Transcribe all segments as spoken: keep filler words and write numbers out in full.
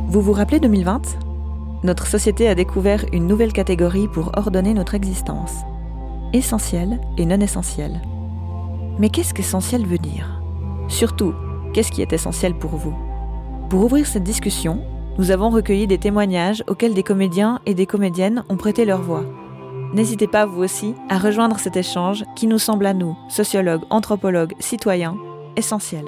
Vous vous rappelez deux mille vingt ? Notre société a découvert une nouvelle catégorie pour ordonner notre existence. Essentiel et non essentiel. Mais qu'est-ce qu'essentiel veut dire ? Surtout, qu'est-ce qui est essentiel pour vous ? Pour ouvrir cette discussion, nous avons recueilli des témoignages auxquels des comédiens et des comédiennes ont prêté leur voix. N'hésitez pas, vous aussi, à rejoindre cet échange qui nous semble à nous, sociologues, anthropologues, citoyens, essentiel.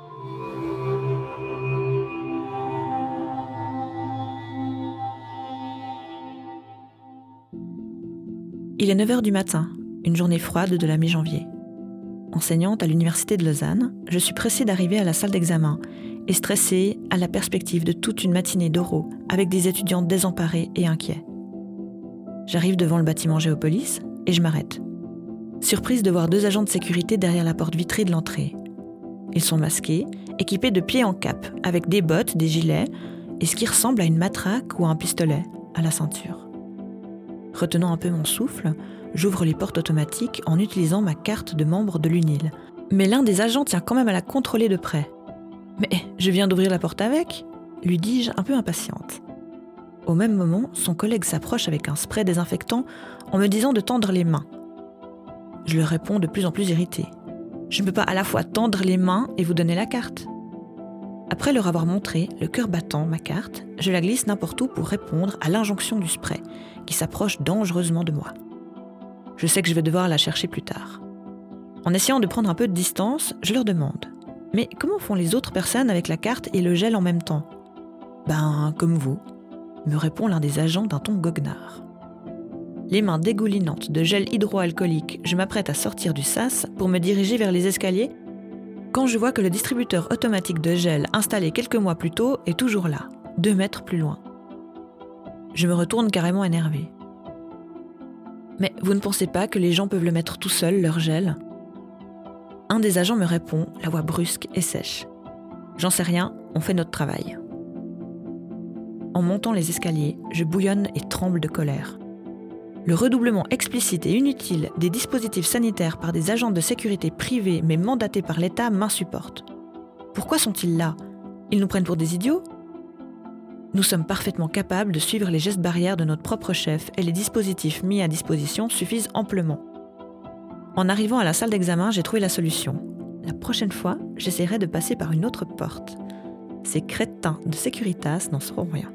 Il est neuf heures du matin, une journée froide de la mi-janvier. Enseignante à l'université de Lausanne, je suis pressée d'arriver à la salle d'examen et stressée à la perspective de toute une matinée d'oraux avec des étudiants désemparés et inquiets. J'arrive devant le bâtiment Géopolis et je m'arrête. Surprise de voir deux agents de sécurité derrière la porte vitrée de l'entrée. Ils sont masqués, équipés de pieds en cap, avec des bottes, des gilets et ce qui ressemble à une matraque ou à un pistolet à la ceinture. Retenant un peu mon souffle, j'ouvre les portes automatiques en utilisant ma carte de membre de l'U N I L. Mais l'un des agents tient quand même à la contrôler de près. « Mais je viens d'ouvrir la porte avec !» lui dis-je un peu impatiente. Au même moment, son collègue s'approche avec un spray désinfectant en me disant de tendre les mains. Je lui réponds de plus en plus irritée. « Je ne peux pas à la fois tendre les mains et vous donner la carte. » Après leur avoir montré, le cœur battant, ma carte, je la glisse n'importe où pour répondre à l'injonction du spray, qui s'approche dangereusement de moi. Je sais que je vais devoir la chercher plus tard. En essayant de prendre un peu de distance, je leur demande « Mais comment font les autres personnes avec la carte et le gel en même temps ?»« Ben, comme vous », me répond l'un des agents d'un ton goguenard. Les mains dégoulinantes de gel hydroalcoolique, je m'apprête à sortir du sas pour me diriger vers les escaliers quand je vois que le distributeur automatique de gel installé quelques mois plus tôt est toujours là, deux mètres plus loin. Je me retourne carrément énervée. Mais vous ne pensez pas que les gens peuvent le mettre tout seuls, leur gel ? Un des agents me répond, la voix brusque et sèche. J'en sais rien, on fait notre travail. En montant les escaliers, je bouillonne et tremble de colère. Le redoublement explicite et inutile des dispositifs sanitaires par des agents de sécurité privés mais mandatés par l'État m'insupporte. Pourquoi sont-ils là ? Ils nous prennent pour des idiots ? Nous sommes parfaitement capables de suivre les gestes barrières de notre propre chef et les dispositifs mis à disposition suffisent amplement. En arrivant à la salle d'examen, j'ai trouvé la solution. La prochaine fois, j'essaierai de passer par une autre porte. Ces crétins de Securitas n'en sauront rien.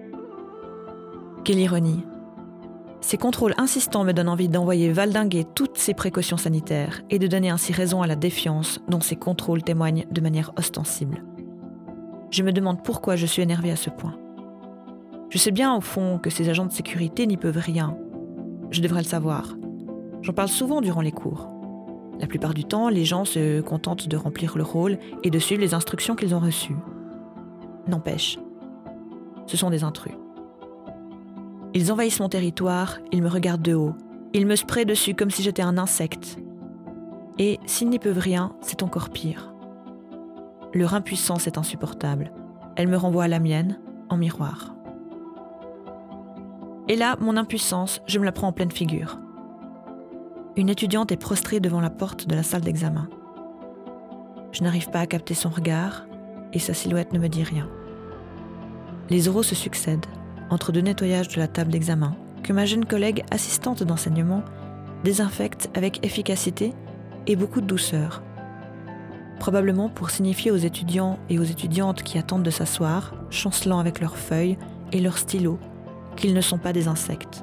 Quelle ironie ! Ces contrôles insistants me donnent envie d'envoyer valdinguer toutes ces précautions sanitaires et de donner ainsi raison à la défiance dont ces contrôles témoignent de manière ostensible. Je me demande pourquoi je suis énervée à ce point. Je sais bien au fond que ces agents de sécurité n'y peuvent rien. Je devrais le savoir. J'en parle souvent durant les cours. La plupart du temps, les gens se contentent de remplir leur rôle et de suivre les instructions qu'ils ont reçues. N'empêche, ce sont des intrus. Ils envahissent mon territoire, ils me regardent de haut, ils me sprayent dessus comme si j'étais un insecte. Et s'ils n'y peuvent rien, c'est encore pire. Leur impuissance est insupportable. Elle me renvoie à la mienne, en miroir. Et là, mon impuissance, je me la prends en pleine figure. Une étudiante est prostrée devant la porte de la salle d'examen. Je n'arrive pas à capter son regard, et sa silhouette ne me dit rien. Les oraux se succèdent, entre deux nettoyages de la table d'examen, que ma jeune collègue assistante d'enseignement désinfecte avec efficacité et beaucoup de douceur. Probablement pour signifier aux étudiants et aux étudiantes qui attendent de s'asseoir, chancelant avec leurs feuilles et leurs stylos, qu'ils ne sont pas des insectes.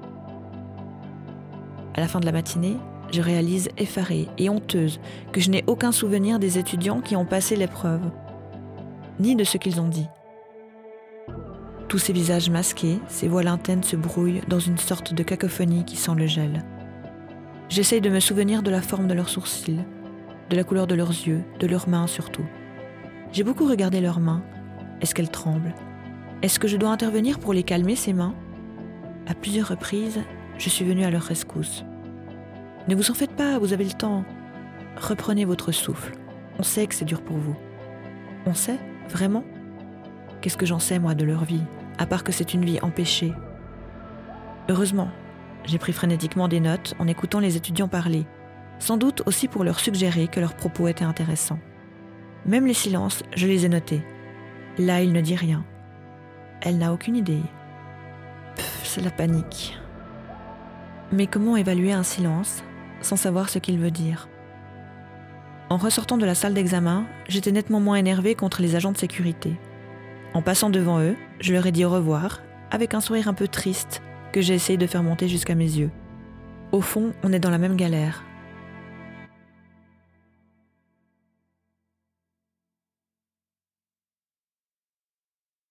À la fin de la matinée, je réalise effarée et honteuse que je n'ai aucun souvenir des étudiants qui ont passé l'épreuve, ni de ce qu'ils ont dit. Tous ces visages masqués, ces voix lointaines se brouillent dans une sorte de cacophonie qui sent le gel. J'essaye de me souvenir de la forme de leurs sourcils, de la couleur de leurs yeux, de leurs mains surtout. J'ai beaucoup regardé leurs mains. Est-ce qu'elles tremblent ? Est-ce que je dois intervenir pour les calmer, ces mains ? À plusieurs reprises, je suis venue à leur rescousse. Ne vous en faites pas, vous avez le temps. Reprenez votre souffle. On sait que c'est dur pour vous. On sait ? Vraiment ? Qu'est-ce que j'en sais, moi, de leur vie, à part que c'est une vie empêchée ? Heureusement, j'ai pris frénétiquement des notes en écoutant les étudiants parler, sans doute aussi pour leur suggérer que leurs propos étaient intéressants. Même les silences, je les ai notés. Là, il ne dit rien. Elle n'a aucune idée. Pff, c'est la panique. Mais comment évaluer un silence sans savoir ce qu'il veut dire ? En ressortant de la salle d'examen, j'étais nettement moins énervée contre les agents de sécurité. En passant devant eux, je leur ai dit au revoir, avec un sourire un peu triste que j'ai essayé de faire monter jusqu'à mes yeux. Au fond, on est dans la même galère.